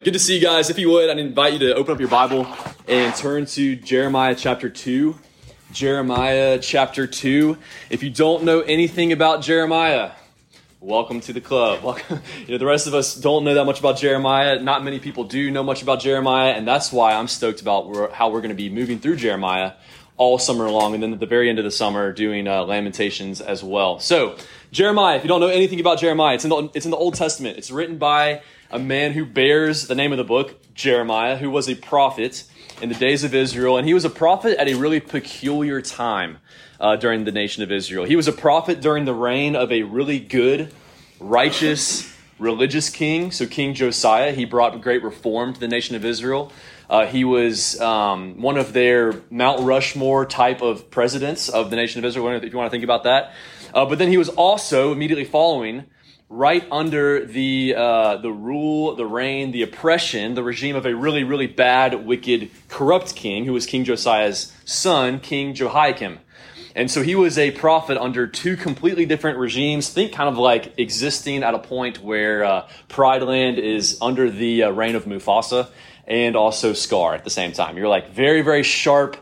Good to see you guys. If you would, I'd invite you to open up your Bible and turn to Jeremiah chapter 2. Jeremiah chapter 2. If you don't know anything about Jeremiah, welcome to the club. Welcome. The rest of us don't know that much about Jeremiah. Not many people do know much about Jeremiah, and that's why I'm stoked about how we're going to be moving through Jeremiah all summer long, and then at the very end of the summer doing Lamentations as well. So, Jeremiah, if you don't know anything about Jeremiah, it's in the Old Testament. It's written by a man who bears the name of the book, Jeremiah, who was a prophet in the days of Israel. And he was a prophet at a really peculiar time during the nation of Israel. He was a prophet during the reign of a really good, righteous, religious king. So King Josiah, he brought great reform to the nation of Israel. He was one of their Mount Rushmore type of presidents of the nation of Israel, if you want to think about that. But then he was also immediately following right under the rule, the reign, the oppression, the regime of a really, really bad, wicked, corrupt king who was King Josiah's son, King Jehoiakim. And so he was a prophet under two completely different regimes. Think kind of like existing at a point where Pride Land is under the reign of Mufasa and also Scar at the same time. You're like very, very sharp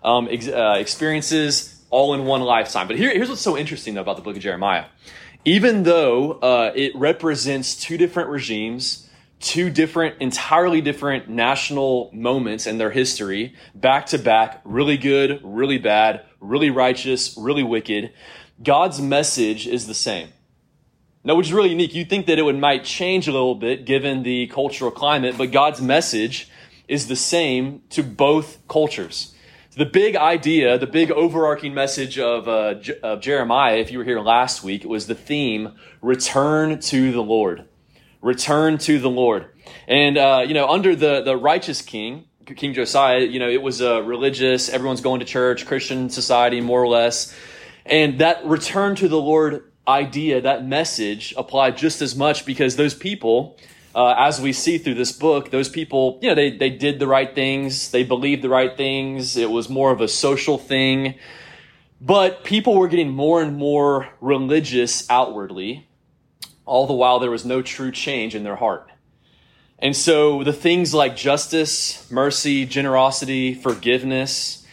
experiences all in one lifetime. But here's what's so interesting, though, about the book of Jeremiah. Even though it represents two different regimes, two different, entirely different national moments in their history, back to back, really good, really bad, really righteous, really wicked, God's message is the same. Now, which is really unique. You'd think that it might change a little bit given the cultural climate, but God's message is the same to both cultures. The big idea, the big overarching message of Jeremiah, if you were here last week, it was the theme, return to the Lord. Return to the Lord. And, under the righteous king, King Josiah, it was religious, everyone's going to church, Christian society, more or less. And that return to the Lord idea, that message applied just as much because those people, as we see through this book, those people, they did the right things. They believed the right things. It was more of a social thing. But people were getting more and more religious outwardly, all the while there was no true change in their heart. And so the things like justice, mercy, generosity, forgiveness,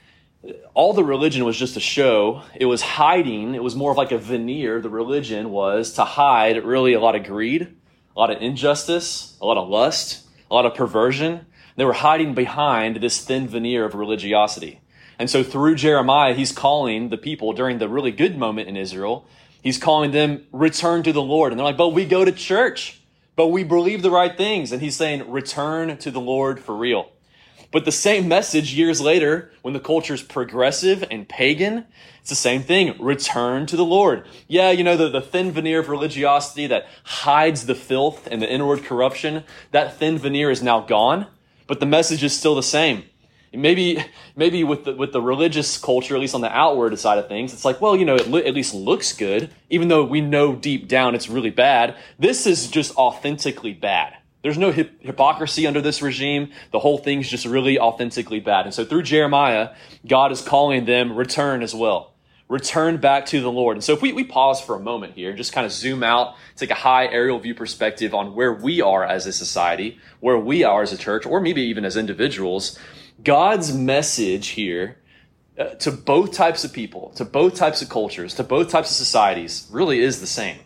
all the religion was just a show. It was hiding. It was more of like a veneer. The religion was to hide really a lot of greed, a lot of injustice, a lot of lust, a lot of perversion. They were hiding behind this thin veneer of religiosity. And so through Jeremiah, he's calling the people during the really good moment in Israel, he's calling them, return to the Lord. And they're like, but we go to church, but we believe the right things. And he's saying, return to the Lord for real. But the same message years later, when the culture's progressive and pagan, it's the same thing. Return to the Lord. Yeah, the thin veneer of religiosity that hides the filth and the inward corruption, that thin veneer is now gone, but the message is still the same. Maybe with the religious culture, at least on the outward side of things, it's like, well, it at least looks good, even though we know deep down it's really bad. This is just authentically bad. There's no hypocrisy under this regime. The whole thing's just really authentically bad. And so through Jeremiah, God is calling them return as well. Return back to the Lord. And so if we pause for a moment here and just kind of zoom out, take a high aerial view perspective on where we are as a society, where we are as a church, or maybe even as individuals, God's message here to both types of people, to both types of cultures, to both types of societies really is the same.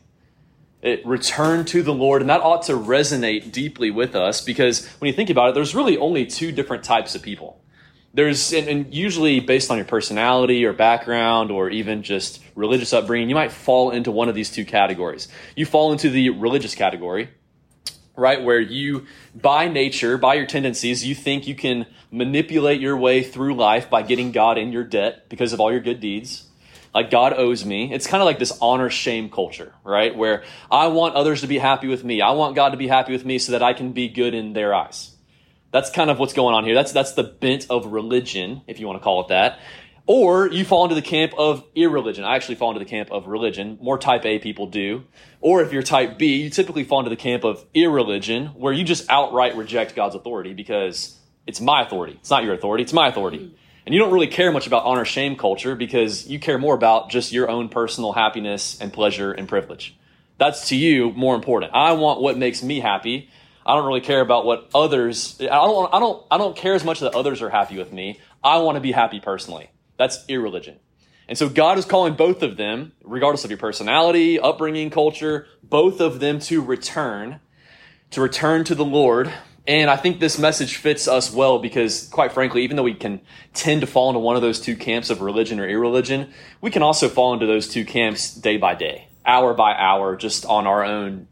It return to the Lord, and that ought to resonate deeply with us because when you think about it, there's really only two different types of people. There's, and usually based on your personality or background or even just religious upbringing, you might fall into one of these two categories. You fall into the religious category, right, where you, by nature, by your tendencies, you think you can manipulate your way through life by getting God in your debt because of all your good deeds. Like God owes me. It's kind of like this honor-shame culture, right? Where I want others to be happy with me. I want God to be happy with me so that I can be good in their eyes. That's kind of what's going on here. That's the bent of religion, if you want to call it that. Or you fall into the camp of irreligion. I actually fall into the camp of religion. More type A people do. Or if you're type B, you typically fall into the camp of irreligion, where you just outright reject God's authority because it's my authority. It's not your authority. It's my authority. And you don't really care much about honor-shame culture because you care more about just your own personal happiness and pleasure and privilege. That's to you more important. I want what makes me happy. I don't really care about what others, I don't care as much that others are happy with me. I want to be happy personally. That's irreligion. And so God is calling both of them, regardless of your personality, upbringing, culture, both of them to return to the Lord. And I think this message fits us well because, quite frankly, even though we can tend to fall into one of those two camps of religion or irreligion, we can also fall into those two camps day by day, hour by hour, just on our own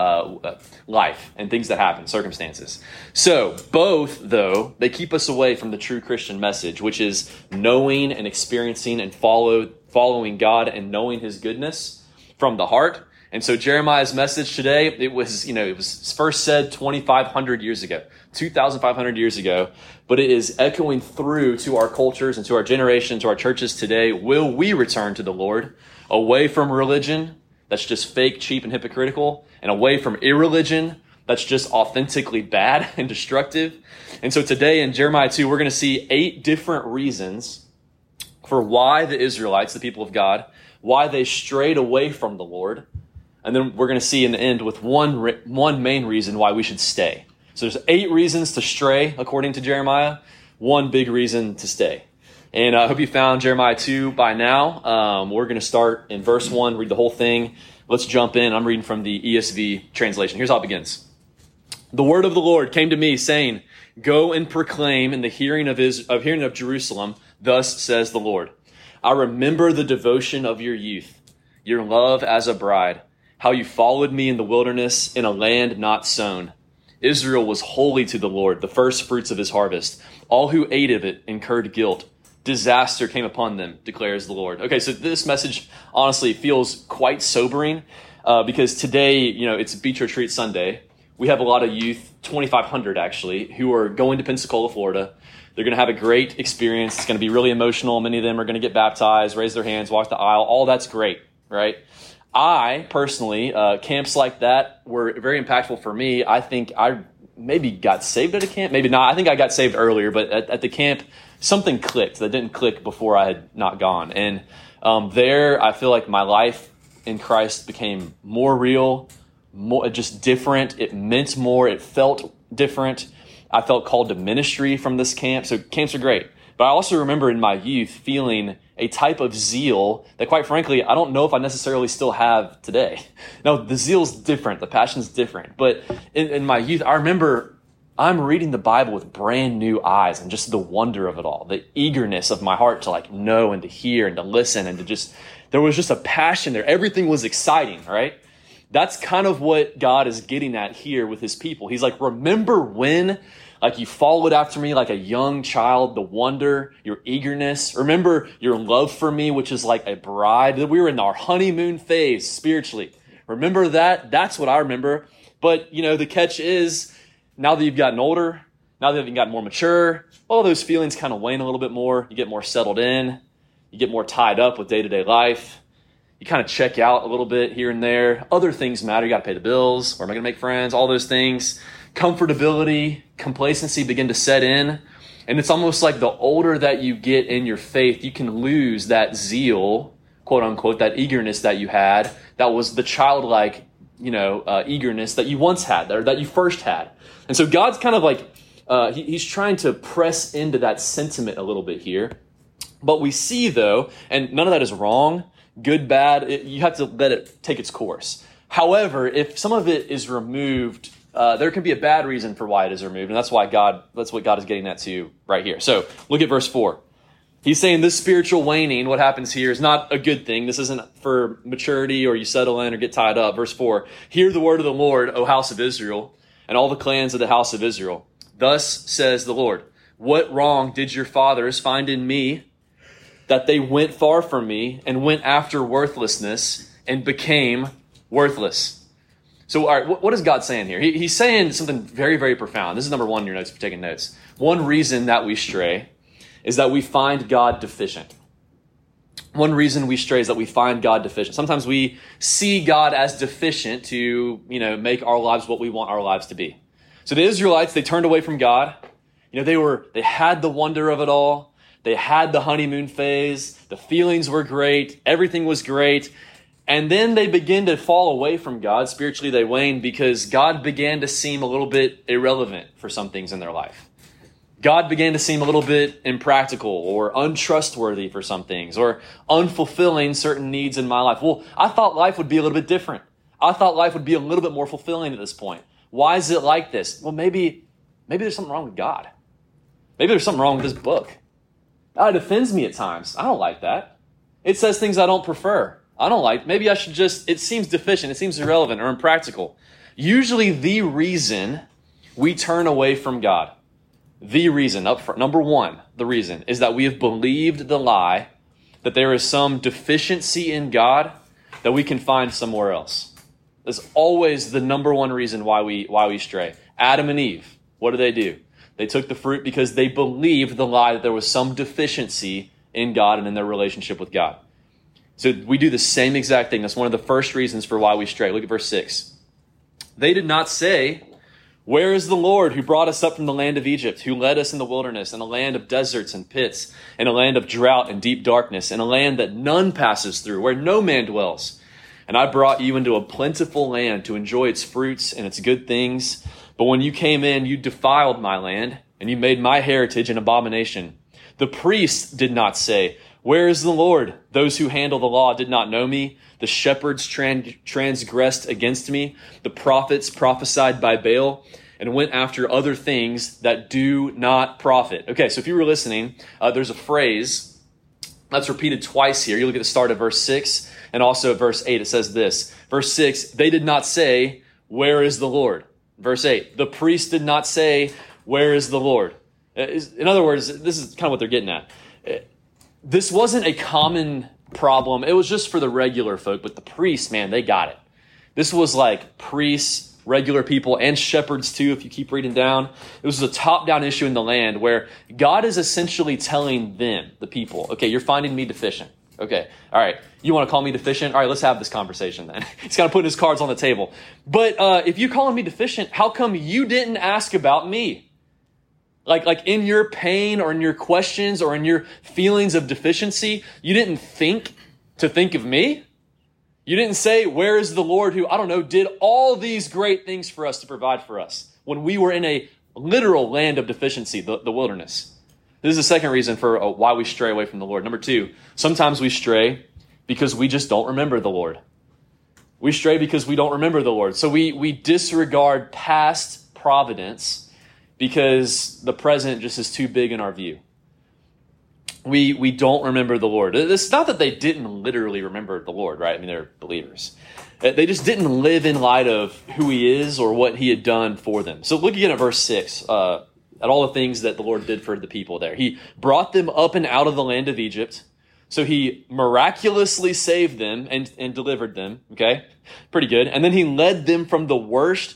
life and things that happen, circumstances. So both, though, they keep us away from the true Christian message, which is knowing and experiencing and following God and knowing his goodness from the heart. And so Jeremiah's message today, it was first said 2,500 years ago, 2,500 years ago, but it is echoing through to our cultures and to our generation, to our churches today. Will we return to the Lord away from religion that's just fake, cheap, and hypocritical, and away from irreligion that's just authentically bad and destructive? And so today in Jeremiah 2, we're going to see 8 different reasons for why the Israelites, the people of God, why they strayed away from the Lord. And then we're going to see in the end with one main reason why we should stay. So there's 8 reasons to stray, according to Jeremiah, one big reason to stay. And I hope you found Jeremiah 2 by now. We're going to start in verse 1, read the whole thing. Let's jump in. I'm reading from the ESV translation. Here's how it begins. The word of the Lord came to me, saying, "Go and proclaim in the hearing of Jerusalem, thus says the Lord. I remember the devotion of your youth, your love as a bride, how you followed me in the wilderness in a land not sown. Israel was holy to the Lord, the first fruits of his harvest. All who ate of it incurred guilt. Disaster came upon them, declares the Lord." Okay, so this message honestly feels quite sobering because today, it's Beach Retreat Sunday. We have a lot of youth, 2,500 actually, who are going to Pensacola, Florida. They're going to have a great experience. It's going to be really emotional. Many of them are going to get baptized, raise their hands, walk the aisle. All that's great, right? I personally, camps like that were very impactful for me. I think I maybe got saved at a camp, maybe not. I think I got saved earlier, but at the camp, something clicked that didn't click before I had not gone. And there, I feel like my life in Christ became more real, more just different. It meant more. It felt different. I felt called to ministry from this camp. So camps are great. But I also remember in my youth feeling a type of zeal that, quite frankly, I don't know if I necessarily still have today. No, the zeal's different. The passion's different. But in my youth, I remember I'm reading the Bible with brand new eyes and just the wonder of it all, the eagerness of my heart to know and to hear and to listen and to just, there was just a passion there. Everything was exciting, right? That's kind of what God is getting at here with his people. He's like, remember when you followed after me like a young child, the wonder, your eagerness. Remember your love for me, which is like a bride. We were in our honeymoon phase spiritually. Remember that? That's what I remember. But, the catch is, now that you've gotten older, now that you've gotten more mature, all those feelings kind of wane a little bit more. You get more settled in. You get more tied up with day-to-day life. You kind of check out a little bit here and there. Other things matter. You got to pay the bills. Where am I going to make friends? All those things. Comfortability, complacency begin to set in. And it's almost like the older that you get in your faith, you can lose that zeal, quote unquote, that eagerness that you had. That was the childlike, eagerness that you once had, or that you first had. And so God's kind of he's trying to press into that sentiment a little bit here. But we see, though, and none of that is wrong, good, bad, you have to let it take its course. However, if some of it is removed, there can be a bad reason for why it is removed. And that's what God is getting at to right here. So look at verse 4. He's saying this spiritual waning, what happens here, is not a good thing. This isn't for maturity or you settle in or get tied up. Verse 4, hear the word of the Lord, O house of Israel, and all the clans of the house of Israel. Thus says the Lord, what wrong did your fathers find in me, that they went far from me and went after worthlessness and became worthless? So, all right, what is God saying here? He's saying something very, very profound. This is number one in your notes if you're taking notes. One reason that we stray is that we find God deficient. One reason we stray is that we find God deficient. Sometimes we see God as deficient to, make our lives what we want our lives to be. So the Israelites, they turned away from God. They had the wonder of it all. They had the honeymoon phase. The feelings were great. Everything was great. And then they begin to fall away from God. Spiritually, they wane because God began to seem a little bit irrelevant for some things in their life. God began to seem a little bit impractical or untrustworthy for some things or unfulfilling certain needs in my life. Well, I thought life would be a little bit different. I thought life would be a little bit more fulfilling at this point. Why is it like this? Well, maybe there's something wrong with God. Maybe there's something wrong with this book. It offends me at times. I don't like that. It says things I don't prefer. I don't like. Maybe I should just, it seems deficient. It seems irrelevant or impractical. Usually the reason we turn away from God, the reason, up front, number one, the reason is that we have believed the lie that there is some deficiency in God that we can find somewhere else. That's always the number one reason why we stray. Adam and Eve, what do? They took the fruit because they believed the lie that there was some deficiency in God and in their relationship with God. So we do the same exact thing. That's one of the first reasons for why we stray. Look at verse 6. They did not say, "Where is the Lord who brought us up from the land of Egypt, who led us in the wilderness, in a land of deserts and pits, in a land of drought and deep darkness, in a land that none passes through, where no man dwells? And I brought you into a plentiful land to enjoy its fruits and its good things. But when you came in, you defiled my land, and you made my heritage an abomination. The priests did not say, 'Where is the Lord?' Those who handle the law did not know me. The shepherds transgressed against me. The prophets prophesied by Baal and went after other things that do not profit." Okay, so if you were listening, there's a phrase that's repeated twice here. You look at the start of verse 6 and also at verse 8. It says this. Verse 6, they did not say, "Where is the Lord?" Verse 8, the priest did not say, "Where is the Lord?" In other words, this is kind of what they're getting at. This wasn't a common problem. It was just for the regular folk, but the priests, man, they got it. This was like priests, regular people, and shepherds too, if you keep reading down. It was a top-down issue in the land where God is essentially telling them, the people, okay, you're finding me deficient. Okay, all right, you want to call me deficient? All right, let's have this conversation then. He's kind of putting his cards on the table. But if you're calling me deficient, how come you didn't ask about me? Like in your pain or in your questions or in your feelings of deficiency, you didn't think of me? You didn't say, "Where is the Lord who, I don't know, did all these great things for us to provide for us when we were in a literal land of deficiency, the wilderness?" This is the second reason for why we stray away from the Lord. Number two, sometimes we stray because we just don't remember the Lord. We stray because we don't remember the Lord. So we disregard past providence because the present just is too big in our view. We don't remember the Lord. It's not that they didn't literally remember the Lord, right? I mean, they're believers. They just didn't live in light of who he is or what he had done for them. So look again at verse 6, at all the things that the Lord did for the people there. He brought them up and out of the land of Egypt. So he miraculously saved them and delivered them. Okay, pretty good. And then he led them through the worst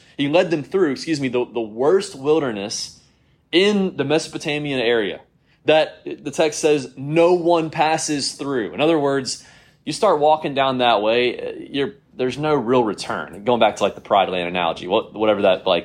wilderness in the Mesopotamian area that the text says no one passes through. In other words, you start walking down that way, there's no real return. Going back to like the Pride Land analogy, whatever that like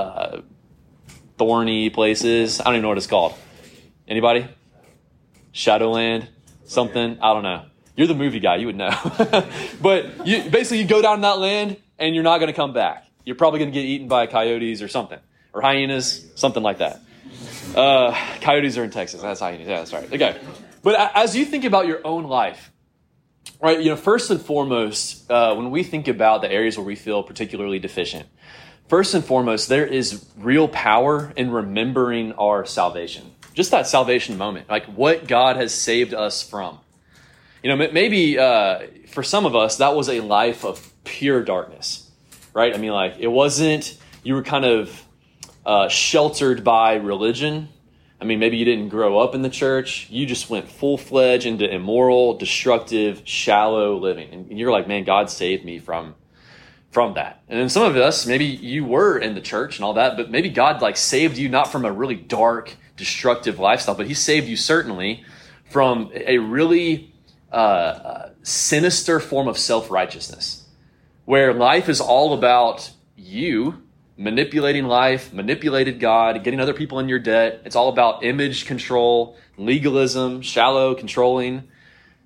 thorny place is. I don't even know what it's called. Anybody? Shadowland? Something? I don't know. You're the movie guy. You would know. But you go down that land and you're not going to come back. You're probably going to get eaten by coyotes or something. Or hyenas, something like that. Coyotes are in Texas. That's hyenas. Yeah, that's right. Okay. But as you think about your own life, right, first and foremost, when we think about the areas where we feel particularly deficient, first and foremost, there is real power in remembering our salvation. Just that salvation moment, like what God has saved us from. Maybe for some of us, that was a life of pure darkness, right? I mean, like it wasn't, you were kind of sheltered by religion. I mean, maybe you didn't grow up in the church. You just went full-fledged into immoral, destructive, shallow living. And you're like, man, God saved me from that. And then some of us, maybe you were in the church and all that, but maybe God like saved you not from a really dark, destructive lifestyle, but he saved you certainly from a really sinister form of self-righteousness, where life is all about you manipulating life, manipulated God, getting other people in your debt. It's all about image control, legalism, shallow, controlling.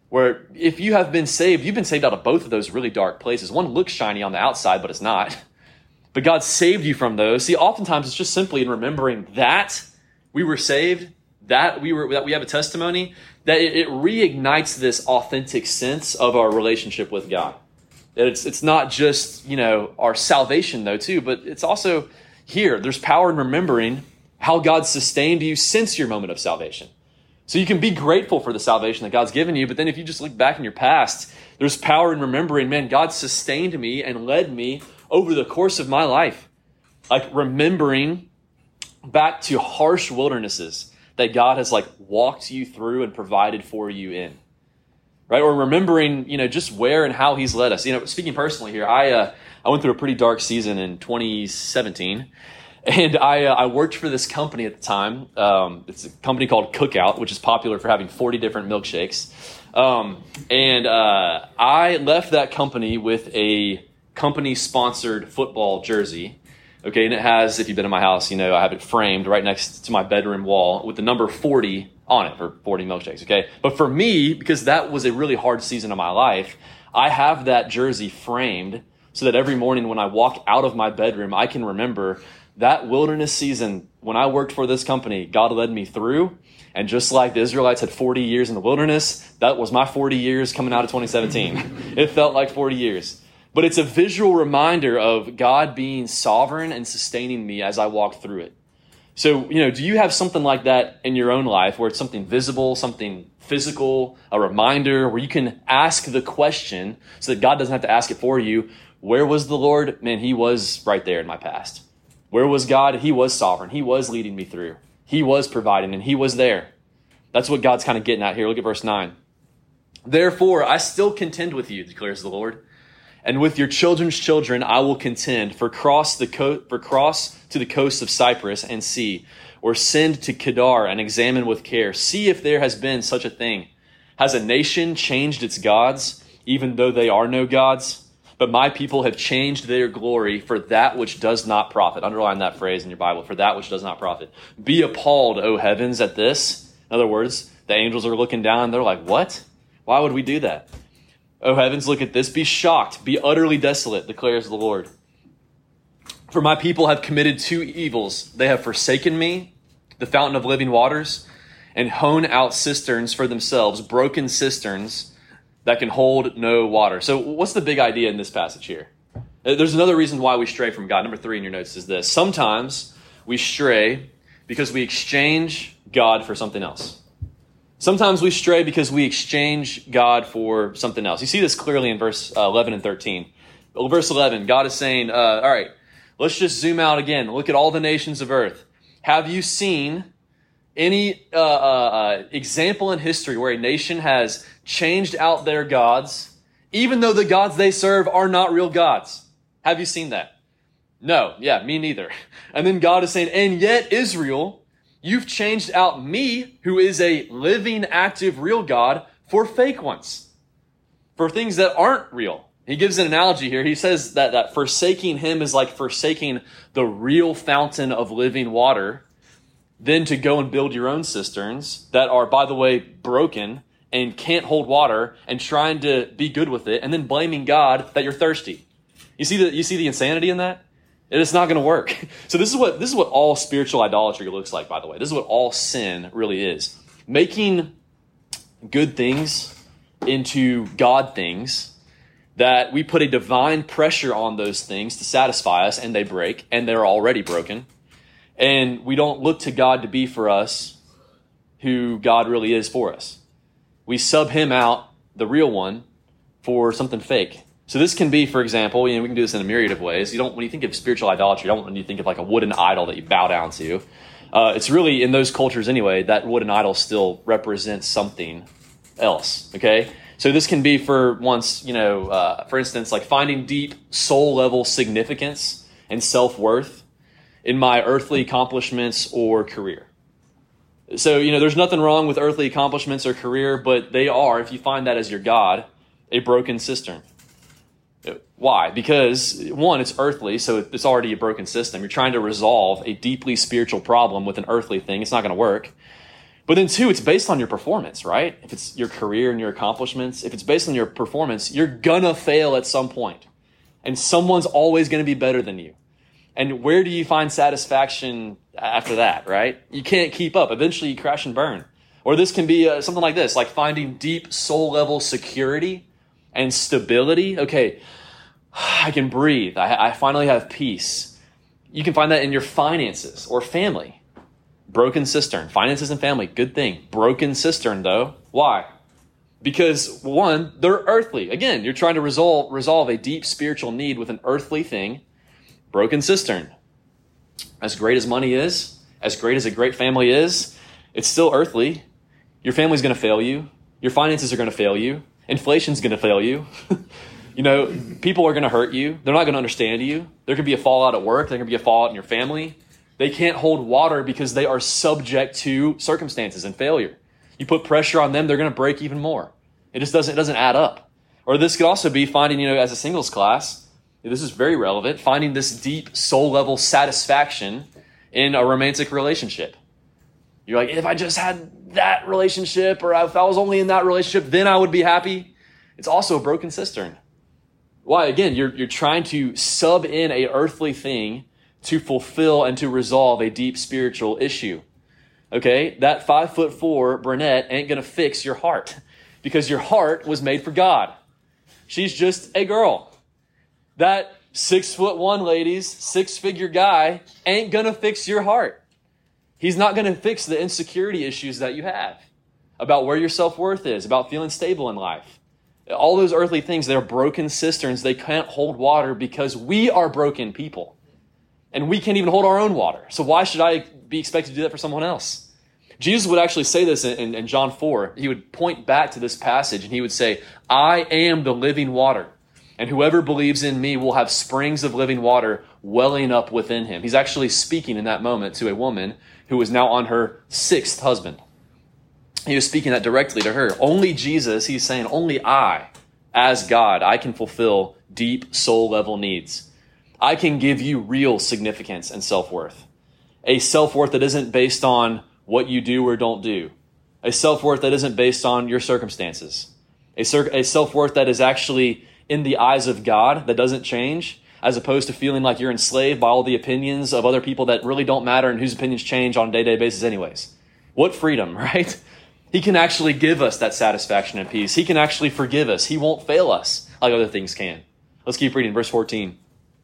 where if you have been saved, you've been saved out of both of those really dark places. One looks shiny on the outside, but it's not. But God saved you from those. See, oftentimes it's just simply in remembering that we were saved, that we have a testimony, that it reignites this authentic sense of our relationship with God. That it's not just, our salvation though too, but it's also here. There's power in remembering how God sustained you since your moment of salvation. So you can be grateful for the salvation that God's given you, but then if you just look back in your past, there's power in remembering, man, God sustained me and led me over the course of my life. Like remembering back to harsh wildernesses that God has walked you through and provided for you in. Right? Or remembering, just where and how he's led us. Speaking personally here, I went through a pretty dark season in 2017. And I worked for this company at the time. It's a company called Cookout, which is popular for having 40 different milkshakes. I left that company with a company-sponsored football jersey. Okay, and it has, if you've been in my house, I have it framed right next to my bedroom wall with the number 40 on it for 40 milkshakes, okay? But for me, because that was a really hard season of my life, I have that jersey framed so that every morning when I walk out of my bedroom, I can remember that wilderness season when I worked for this company, God led me through. And just like the Israelites had 40 years in the wilderness, that was my 40 years coming out of 2017. It felt like 40 years. But it's a visual reminder of God being sovereign and sustaining me as I walk through it. So, do you have something like that in your own life where it's something visible, something physical, a reminder where you can ask the question so that God doesn't have to ask it for you? Where was the Lord? Man, he was right there in my past. Where was God? He was sovereign. He was leading me through. He was providing, and he was there. That's what God's kind of getting at here. Look at verse 9. Therefore, I still contend with you, declares the Lord. And with your children's children I will contend, for cross to the coast of Cyprus and see, or send to Kedar and examine with care. See if there has been such a thing. Has a nation changed its gods, even though they are no gods? But my people have changed their glory for that which does not profit. Underline that phrase in your Bible, for that which does not profit. Be appalled, O heavens, at this. In other words, the angels are looking down. They're like, what? Why would we do that? O heavens, look at this. Be shocked. Be utterly desolate, declares the Lord. For my people have committed two evils. They have forsaken me, the fountain of living waters, and hewn out cisterns for themselves, broken cisterns that can hold no water. So what's the big idea in this passage here? There's another reason why we stray from God. Number 3 in your notes is this. Sometimes we stray because we exchange God for something else. Sometimes we stray because we exchange God for something else. You see this clearly in verse 11 and 13. Verse 11, God is saying, all right, let's just zoom out again. Look at all the nations of earth. Have you seen any example in history where a nation has changed out their gods, even though the gods they serve are not real gods? Have you seen that? No. Yeah, me neither. And then God is saying, and yet Israel, you've changed out me, who is a living, active, real God, for fake ones, for things that aren't real. He gives an analogy here. He says that forsaking him is like forsaking the real fountain of living water, then to go and build your own cisterns that are, by the way, broken and can't hold water, and trying to be good with it, and then blaming God that you're thirsty. You see the insanity in that? It is not going to work. So this is what all spiritual idolatry looks like, by the way. This is what all sin really is. Making good things into God things, that we put a divine pressure on those things to satisfy us, and they break, and they're already broken. And we don't look to God to be for us who God really is for us. We sub him out, the real one, for something fake. So this can be, for example, we can do this in a myriad of ways. When you think of spiritual idolatry, when you think of like a wooden idol that you bow down to, it's really, in those cultures anyway, that wooden idol still represents something else, okay? So this can be for instance, like finding deep soul level significance and self-worth in my earthly accomplishments or career. So, there's nothing wrong with earthly accomplishments or career, but they are, if you find that as your God, a broken cistern. Why? Because, one, it's earthly, so it's already a broken system. You're trying to resolve a deeply spiritual problem with an earthly thing. It's not going to work. But then two, it's based on your performance, right? If it's your career and your accomplishments, if it's based on your performance, you're gonna fail at some point. And someone's always gonna be better than you. And where do you find satisfaction after that, right? You can't keep up. Eventually you crash and burn. Or this can be something like this, like finding deep soul level security and stability. Okay, I can breathe. I finally have peace. You can find that in your finances or family. Broken cistern. Finances and family, good thing. Broken cistern, though. Why? Because, one, they're earthly. Again, you're trying to resolve a deep spiritual need with an earthly thing. Broken cistern. As great as money is, as great as a great family is, it's still earthly. Your family's going to fail you. Your finances are going to fail you. Inflation's going to fail you. People are going to hurt you. They're not going to understand you. There could be a fallout at work. There could be a fallout in your family. They can't hold water because they are subject to circumstances and failure. You put pressure on them, they're going to break even more. It doesn't add up. Or this could also be finding, as a singles class, this is very relevant, finding this deep soul level satisfaction in a romantic relationship. You're like, if I just had that relationship, or if I was only in that relationship, then I would be happy. It's also a broken cistern. Why? Again, you're trying to sub in a earthly thing to fulfill and to resolve a deep spiritual issue. Okay? That 5'4" brunette ain't going to fix your heart because your heart was made for God. She's just a girl. That 6'1" ladies, 6-figure guy ain't going to fix your heart. He's not going to fix the insecurity issues that you have about where your self-worth is, about feeling stable in life. All those earthly things, they're broken cisterns. They can't hold water because we are broken people. And we can't even hold our own water. So why should I be expected to do that for someone else? Jesus would actually say this in John 4. He would point back to this passage and he would say, I am the living water. And whoever believes in me will have springs of living water welling up within him. He's actually speaking in that moment to a woman who is now on her 6th husband. He was speaking that directly to her. Only Jesus, he's saying, only I, as God, I can fulfill deep soul level needs. I can give you real significance and self-worth. A self-worth that isn't based on what you do or don't do. A self-worth that isn't based on your circumstances. A self-worth that is actually in the eyes of God, that doesn't change, as opposed to feeling like you're enslaved by all the opinions of other people that really don't matter and whose opinions change on a day-to-day basis anyways. What freedom, right? He can actually give us that satisfaction and peace. He can actually forgive us. He won't fail us like other things can. Let's keep reading. Verse 14.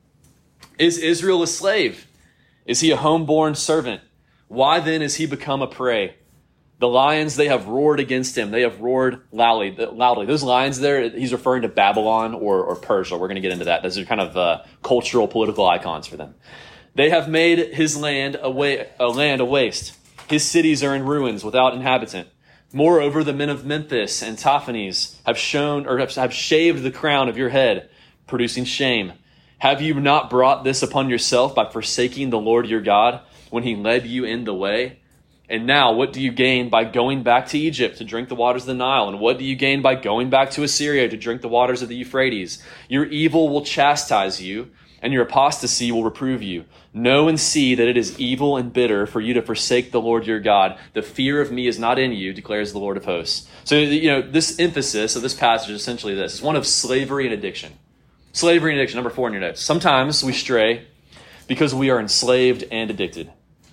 Is Israel a slave? Is he a homeborn servant? Why then is he become a prey? The lions, they have roared against him. They have roared loudly. Those lions there, he's referring to Babylon or Persia. We're going to get into that. Those are kind of cultural, political icons for them. They have made his land a waste. His cities are in ruins without inhabitant. Moreover, the men of Memphis and Taphanes have shaved the crown of your head, producing shame. Have you not brought this upon yourself by forsaking the Lord your God when he led you in the way? And now what do you gain by going back to Egypt to drink the waters of the Nile? And what do you gain by going back to Assyria to drink the waters of the Euphrates? Your evil will chastise you, and your apostasy will reprove you. Know and see that it is evil and bitter for you to forsake the Lord your God. The fear of me is not in you, declares the Lord of hosts. So, this emphasis of this passage is essentially this. It's one of slavery and addiction. Slavery and addiction, number 4 in your notes. Sometimes we stray because we are enslaved and addicted.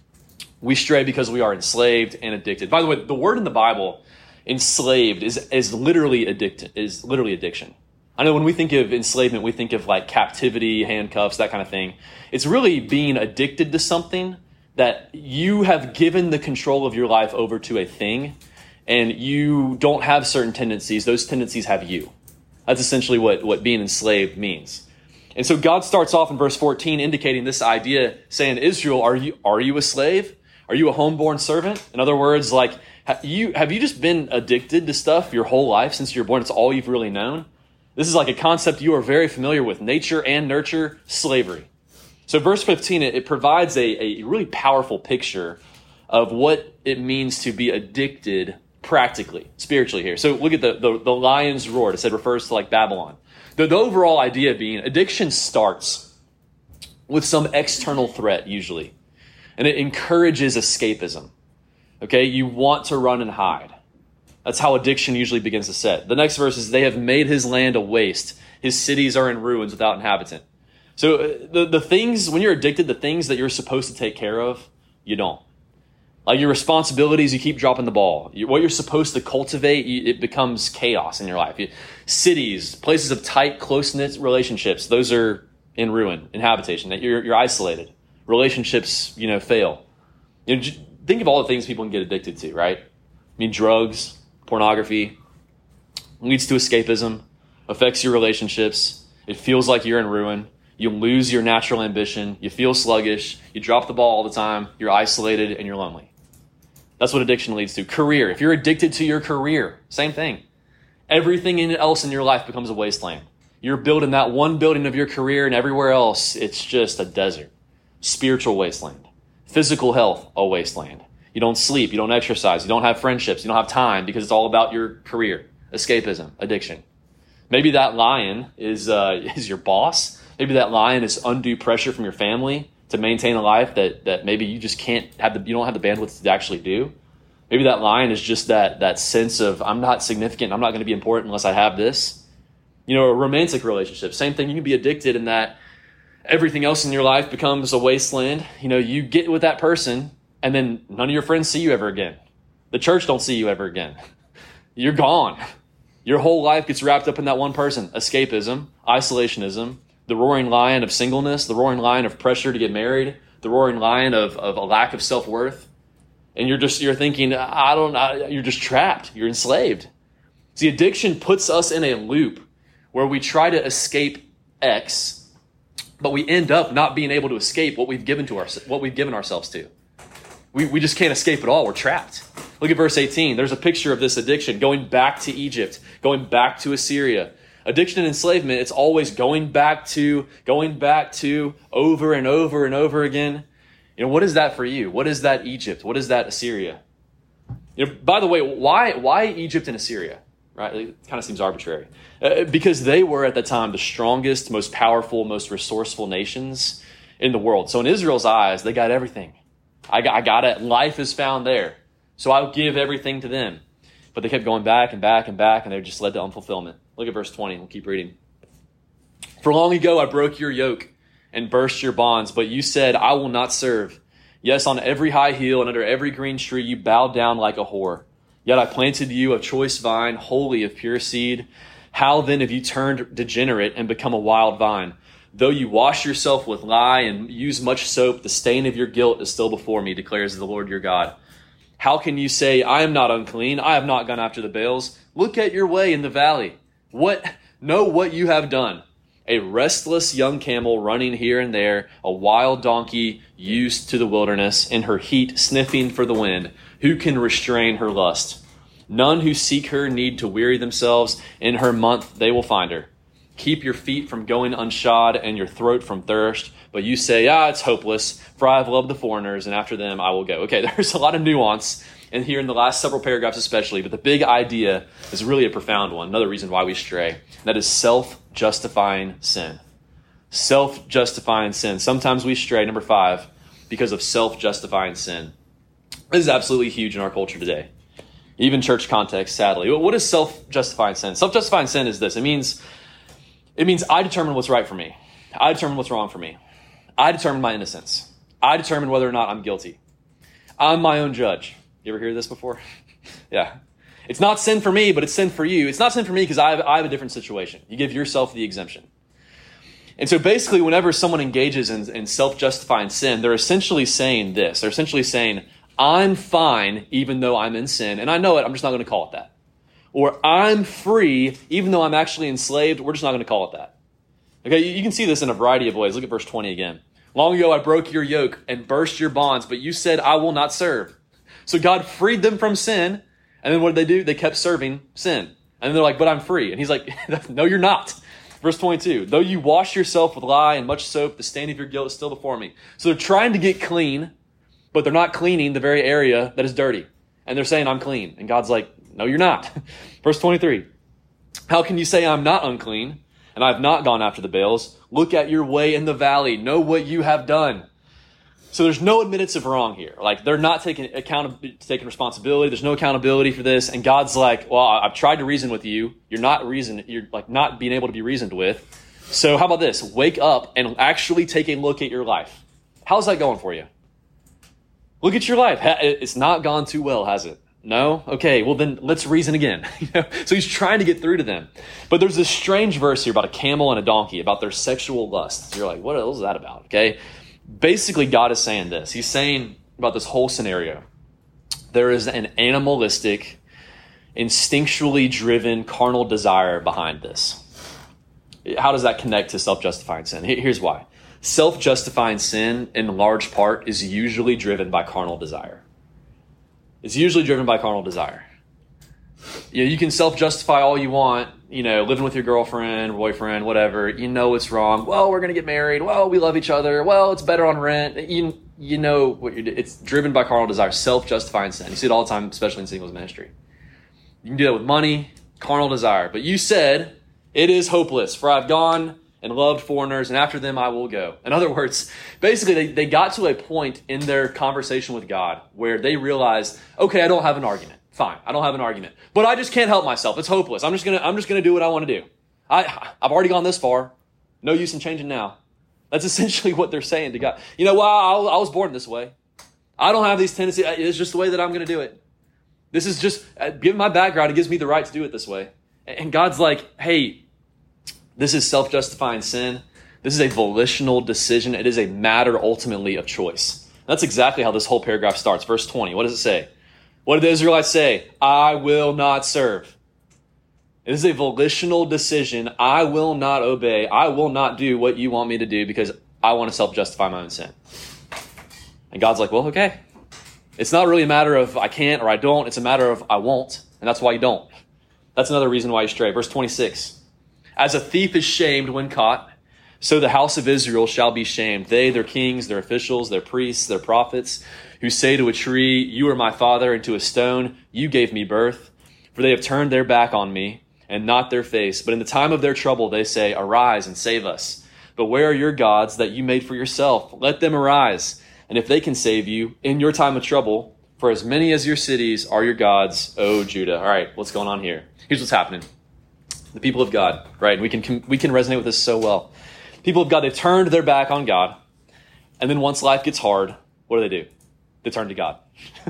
We stray because we are enslaved and addicted. By the way, the word in the Bible, enslaved, is literally addiction. I know when we think of enslavement, we think of like captivity, handcuffs, that kind of thing. It's really being addicted to something that you have given the control of your life over to a thing, and you don't have certain tendencies. Those tendencies have you. That's essentially what being enslaved means. And so God starts off in verse 14 indicating this idea, saying, Israel, are you a slave? Are you a homeborn servant? In other words, like, have you just been addicted to stuff your whole life since you were born? It's all you've really known. This is like a concept you are very familiar with, nature and nurture, slavery. So verse 15, it provides a really powerful picture of what it means to be addicted practically, spiritually here. So look at the lion's roar. It said refers to like Babylon. The overall idea being addiction starts with some external threat usually. And it encourages escapism. Okay, you want to run and hide. That's how addiction usually begins to set. The next verse is, they have made his land a waste. His cities are in ruins without inhabitant. So the things, when you're addicted, the things that you're supposed to take care of, you don't. Like your responsibilities, you keep dropping the ball. What you're supposed to cultivate, it becomes chaos in your life. Cities, places of tight, close-knit relationships, those are in ruin, in habitation. That you're isolated. Relationships, fail. Think of all the things people can get addicted to, right? I mean, drugs, pornography, leads to escapism, affects your relationships. It feels like you're in ruin. You lose your natural ambition. You feel sluggish. You drop the ball all the time. You're isolated and you're lonely. That's what addiction leads to. Career. If you're addicted to your career, same thing. Everything else in your life becomes a wasteland. You're building that one building of your career, and everywhere else, it's just a desert. Spiritual wasteland. Physical health, a wasteland. You don't sleep. You don't exercise. You don't have friendships. You don't have time because it's all about your career. Escapism, addiction. Maybe that lion is your boss. Maybe that lion is undue pressure from your family to maintain a life that maybe you just you don't have the bandwidth to actually do. Maybe that lion is just that sense of, I'm not significant, I'm not going to be important unless I have this. A romantic relationship, same thing. You can be addicted in that everything else in your life becomes a wasteland. You get with that person and then none of your friends see you ever again. The church don't see you ever again. You're gone. Your whole life gets wrapped up in that one person. Escapism, isolationism, the roaring lion of singleness, the roaring lion of pressure to get married, the roaring lion of a lack of self-worth. And you're thinking, you're just trapped. You're enslaved. See, addiction puts us in a loop where we try to escape X, but we end up not being able to escape what we've given ourselves to. We just can't escape at all. We're trapped. Look at verse 18. There's a picture of this addiction going back to Egypt, going back to Assyria. Addiction and enslavement, it's always going back to, over and over and over again. What is that for you? What is that Egypt? What is that Assyria? By the way, why Egypt and Assyria? Right? It kind of seems arbitrary. Because they were at the time the strongest, most powerful, most resourceful nations in the world. So in Israel's eyes, they got everything. I got it. Life is found there. So I'll give everything to them. But they kept going back and back and back, and they just led to unfulfillment. Look at verse 20. We'll keep reading. For long ago I broke your yoke and burst your bonds, but you said, I will not serve. Yes, on every high hill and under every green tree you bowed down like a whore. Yet I planted you a choice vine, wholly of pure seed. How then have you turned degenerate and become a wild vine? Though you wash yourself with lye and use much soap, the stain of your guilt is still before me, declares the Lord your God. How can you say, I am not unclean, I have not gone after the Baals? Look at your way in the valley. Know what you have done. A restless young camel running here and there, a wild donkey used to the wilderness, in her heat sniffing for the wind. Who can restrain her lust? None who seek her need to weary themselves. In her month they will find her. Keep your feet from going unshod and your throat from thirst. But you say, it's hopeless, for I have loved the foreigners, and after them I will go. Okay, there's a lot of nuance in here in the last several paragraphs especially, but the big idea is really a profound one. Another reason why we stray. That is self-justifying sin. Self-justifying sin. Sometimes we stray, number 5, because of self-justifying sin. This is absolutely huge in our culture today. Even church context, sadly. What is self-justifying sin? Self-justifying sin is this. It means I determine what's right for me. I determine what's wrong for me. I determine my innocence. I determine whether or not I'm guilty. I'm my own judge. You ever hear this before? Yeah. It's not sin for me, but it's sin for you. It's not sin for me because I have a different situation. You give yourself the exemption. And so basically, whenever someone engages in self-justifying sin, they're essentially saying this. They're essentially saying, I'm fine even though I'm in sin, and I know it, I'm just not going to call it that. Or I'm free even though I'm actually enslaved, we're just not going to call it that. Okay, you can see this in a variety of ways. Look at verse 20 again. Long ago I broke your yoke and burst your bonds, but you said, I will not serve. So God freed them from sin, and then what did they do? They kept serving sin. And then they're like, but I'm free. And he's like, no, you're not. Verse 22, though you wash yourself with lye and much soap, the stain of your guilt is still before me. So they're trying to get clean, but they're not cleaning the very area that is dirty. And they're saying, I'm clean. And God's like, no, you're not. Verse 23, how can you say I'm not unclean and I have not gone after the Baals? Look at your way in the valley. Know what you have done. So there's no admittance of wrong here. Like they're not taking responsibility. There's no accountability for this. And God's like, well, I've tried to reason with you. You're like not being able to be reasoned with. So how about this? Wake up and actually take a look at your life. How's that going for you? Look at your life. It's not gone too well, has it? No? Okay, well then let's reason again. So he's trying to get through to them. But there's this strange verse here about a camel and a donkey, about their sexual lusts. You're like, what is that about? Okay. Basically, God is saying this. He's saying about this whole scenario, there is an animalistic, instinctually driven carnal desire behind this. How does that connect to self-justifying sin? Here's why. Self-justifying sin, in large part, is usually driven by carnal desire. It's usually driven by carnal desire. You can self-justify all you want, living with your girlfriend, boyfriend, whatever. It's wrong. Well, we're going to get married. Well, we love each other. Well, it's better on rent. You know what you're doing. It's driven by carnal desire, self-justifying sin. You see it all the time, especially in singles ministry. You can do that with money, carnal desire. But you said, it is hopeless, for I've gone and loved foreigners, and after them I will go. In other words, basically they got to a point in their conversation with God where they realized, okay, I don't have an argument. Fine, I don't have an argument. But I just can't help myself. It's hopeless. I'm just gonna do what I want to do. I've already gone this far. No use in changing now. That's essentially what they're saying to God. Well, I was born this way. I don't have these tendencies. It's just the way that I'm going to do it. This is just, given my background, it gives me the right to do it this way. And God's like, hey, this is self-justifying sin. This is a volitional decision. It is a matter ultimately of choice. That's exactly how this whole paragraph starts. Verse 20, what does it say? What did the Israelites say? I will not serve. It is a volitional decision. I will not obey. I will not do what you want me to do because I want to self-justify my own sin. And God's like, well, okay. It's not really a matter of I can't or I don't. It's a matter of I won't. And that's why you don't. That's another reason why you stray. Verse 26. As a thief is shamed when caught, so the house of Israel shall be shamed. They, their kings, their officials, their priests, their prophets, who say to a tree, you are my father, and to a stone, you gave me birth. For they have turned their back on me, and not their face. But in the time of their trouble, they say, arise and save us. But where are your gods that you made for yourself? Let them arise. And if they can save you in your time of trouble, for as many as your cities are your gods, O Judah. All right, what's going on here? Here's what's happening. The people of God, right? We can resonate with this so well. People of God, they turned their back on God. And then once life gets hard, what do? They turn to God.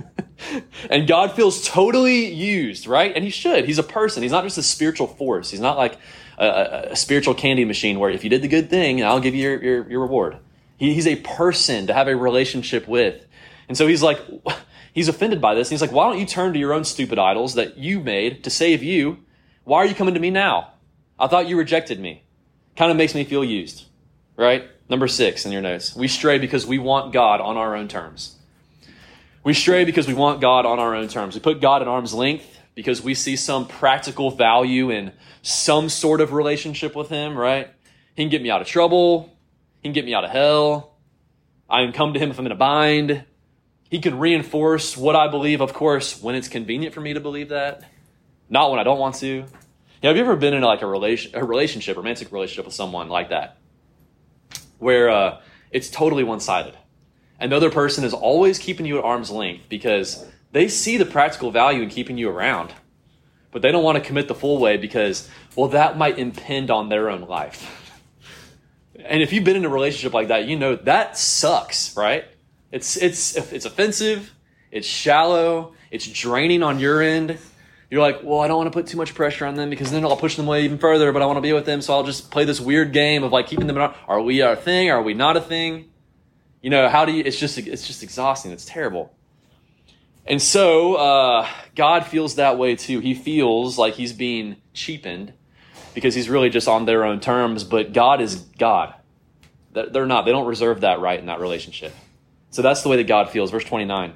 And God feels totally used, right? And he should. He's a person. He's not just a spiritual force. He's not like a spiritual candy machine where if you did the good thing, I'll give you your reward. He's a person to have a relationship with. And so he's like, he's offended by this. And he's like, why don't you turn to your own stupid idols that you made to save you? Why are you coming to me now? I thought you rejected me. Kind of makes me feel used, right? Number 6 in your notes. We stray because we want God on our own terms. We stray because we want God on our own terms. We put God at arm's length because we see some practical value in some sort of relationship with him, right? He can get me out of trouble. He can get me out of hell. I can come to him if I'm in a bind. He can reinforce what I believe, of course, when it's convenient for me to believe that. Not when I don't want to. Have you ever been in like a relationship, romantic relationship with someone like that? Where it's totally one-sided. And the other person is always keeping you at arm's length because they see the practical value in keeping you around. But they don't want to commit the full way because, well, that might impinge on their own life. And if you've been in a relationship like that, you know that sucks, right? It's offensive. It's shallow. It's draining on your end. You're like, well, I don't want to put too much pressure on them because then I'll push them away even further, but I want to be with them, so I'll just play this weird game of like keeping them in. Are we a thing? Are we not a thing? How do you, it's just exhausting. It's terrible. And so God feels that way too. He feels like he's being cheapened because he's really just on their own terms, but God is God. They're not. They don't reserve that right in that relationship. So that's the way that God feels. Verse 29.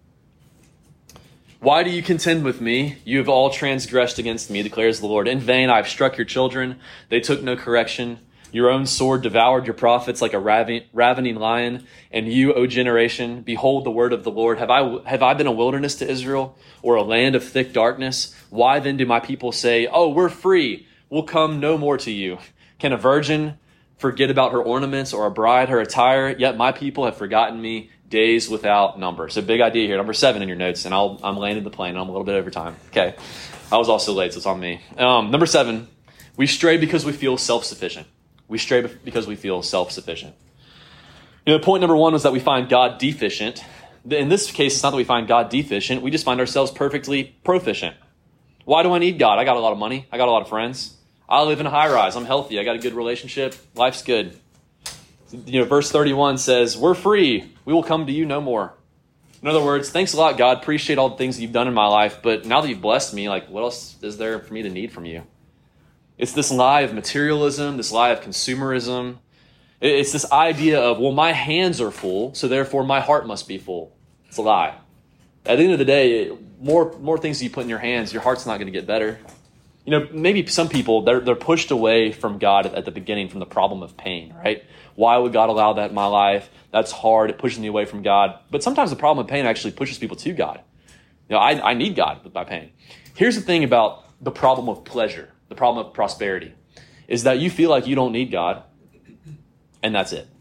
Why do you contend with me? You have all transgressed against me, declares the Lord. In vain I have struck your children. They took no correction. Your own sword devoured your prophets like a ravening lion. And you, O generation, behold the word of the Lord. Have I been a wilderness to Israel, or a land of thick darkness? Why then do my people say, oh, we're free. We'll come no more to you. Can a virgin forget about her ornaments, or a bride her attire? Yet my people have forgotten me. days without number. So big idea here. Number 7 in your notes, and I'm landing the plane. I'm a little bit over time. Okay. I was also late, so it's on me. Number 7, we stray because we feel self-sufficient. We stray because we feel self-sufficient. Point number 1 was that we find God deficient. In this case, it's not that we find God deficient. We just find ourselves perfectly proficient. Why do I need God? I got a lot of money. I got a lot of friends. I live in a high rise. I'm healthy. I got a good relationship. Life's good. Verse 31 says, we're free. We will come to you no more. In other words, thanks a lot, God. Appreciate all the things that you've done in my life. But now that you've blessed me, what else is there for me to need from you? It's this lie of materialism, this lie of consumerism. It's this idea of, well, my hands are full, so therefore my heart must be full. It's a lie. At the end of the day, more things you put in your hands, your heart's not going to get better. Maybe some people, they're pushed away from God at the beginning from the problem of pain, right? Why would God allow that in my life? That's hard. It pushes me away from God. But sometimes the problem of pain actually pushes people to God. I need God with my pain. Here's the thing about the problem of pleasure, the problem of prosperity, is that you feel like you don't need God, and that's it.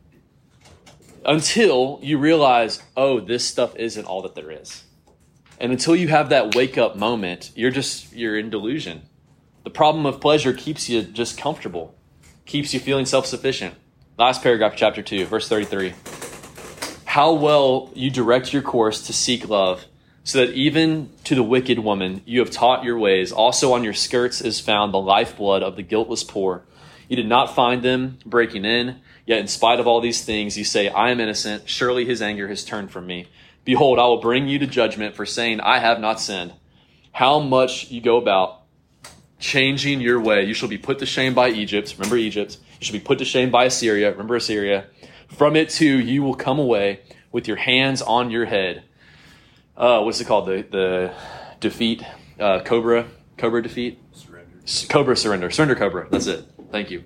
Until you realize, oh, this stuff isn't all that there is. And until you have that wake-up moment, you're in delusion. The problem of pleasure keeps you just comfortable, keeps you feeling self-sufficient. Last paragraph, chapter 2, verse 33. How well you direct your course to seek love, so that even to the wicked woman you have taught your ways. Also on your skirts is found the lifeblood of the guiltless poor. You did not find them breaking in, yet in spite of all these things you say, I am innocent. Surely his anger has turned from me. Behold, I will bring you to judgment for saying, I have not sinned. How much you go about changing your way. You shall be put to shame by Egypt. Remember Egypt. You shall be put to shame by Assyria. Remember Assyria. From it too, you will come away with your hands on your head. What's it called? The defeat? Cobra defeat? Surrender. Cobra surrender. Surrender cobra. That's it. Thank you.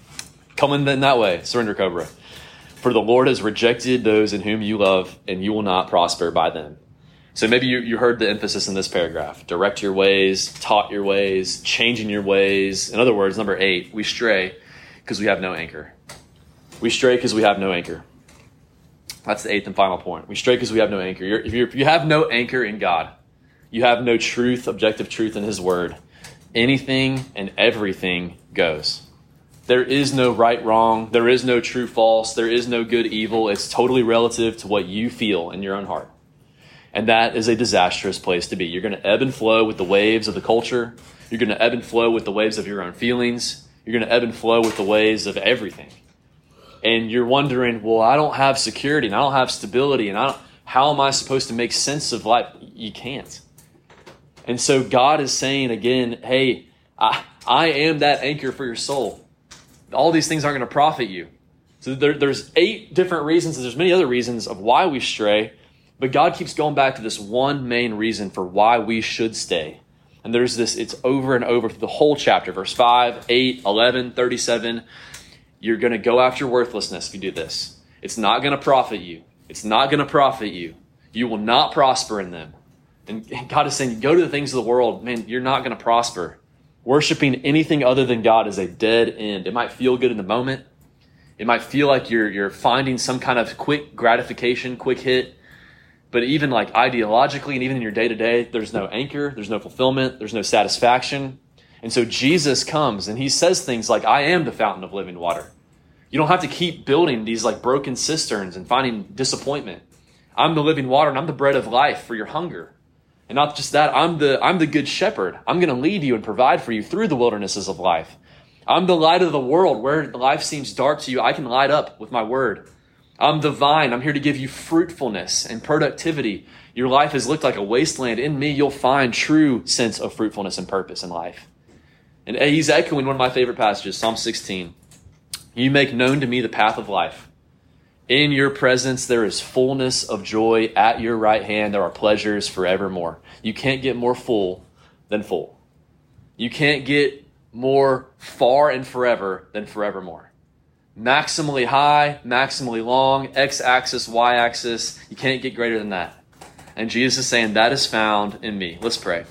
Coming in that way. Surrender cobra. For the Lord has rejected those in whom you love, and you will not prosper by them. So maybe you heard the emphasis in this paragraph. Direct your ways, taught your ways, changing your ways. In other words, number 8, we stray because we have no anchor. We stray because we have no anchor. That's the 8th and final point. We stray because we have no anchor. If you have no anchor in God, you have no truth, objective truth in his word. Anything and everything goes. There is no right, wrong. There is no true, false. There is no good, evil. It's totally relative to what you feel in your own heart. And that is a disastrous place to be. You're going to ebb and flow with the waves of the culture. You're going to ebb and flow with the waves of your own feelings. You're going to ebb and flow with the waves of everything. And you're wondering, well, I don't have security and I don't have stability and how am I supposed to make sense of life? You can't. And so God is saying again, hey, I am that anchor for your soul. All these things aren't going to profit you. So there's 8 different reasons. There's many other reasons of why we stray. But God keeps going back to this one main reason for why we should stay. And there's this, it's over and over through the whole chapter. Verse 5, 8, 11, 37. You're going to go after worthlessness if you do this. It's not going to profit you. It's not going to profit you. You will not prosper in them. And God is saying, go to the things of the world. Man, you're not going to prosper. Worshiping anything other than God is a dead end. It might feel good in the moment. It might feel like you're finding some kind of quick gratification, quick hit. But even like ideologically and even in your day-to-day, there's no anchor, there's no fulfillment, there's no satisfaction. And so Jesus comes and he says things like, I am the fountain of living water. You don't have to keep building these like broken cisterns and finding disappointment. I'm the living water and I'm the bread of life for your hunger. And not just that, I'm the good shepherd. I'm going to lead you and provide for you through the wildernesses of life. I'm the light of the world. Where life seems dark to you, I can light up with my word. I'm the vine. I'm here to give you fruitfulness and productivity. Your life has looked like a wasteland. In me, you'll find true sense of fruitfulness and purpose in life. And he's echoing one of my favorite passages, Psalm 16. You make known to me the path of life. In your presence, there is fullness of joy. At your right hand, there are pleasures forevermore. You can't get more full than full. You can't get more far and forever than forevermore. Maximally high, maximally long, x-axis, y-axis. You can't get greater than that. And Jesus is saying that is found in me. Let's pray.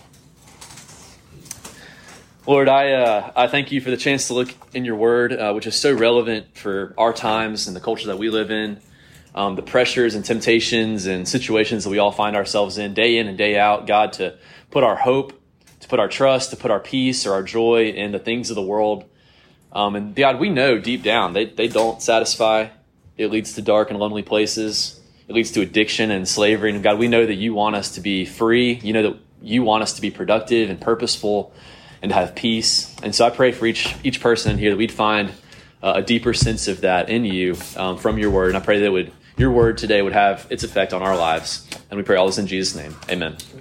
Lord, I thank you for the chance to look in your word, which is so relevant for our times and the culture that we live in. the pressures and temptations and situations that we all find ourselves in and day out, God, to put our hope, to put our trust, to put our peace or our joy in the things of the world. And God, we know deep down they don't satisfy. It leads to dark and lonely places. It leads to addiction and slavery. And God, we know that you want us to be free. You know that you want us to be productive and purposeful and to have peace. And so I pray for each person in here that we'd find a deeper sense of that in you from your word. And I pray that your word today would have its effect on our lives. And we pray all this in Jesus' name. Amen.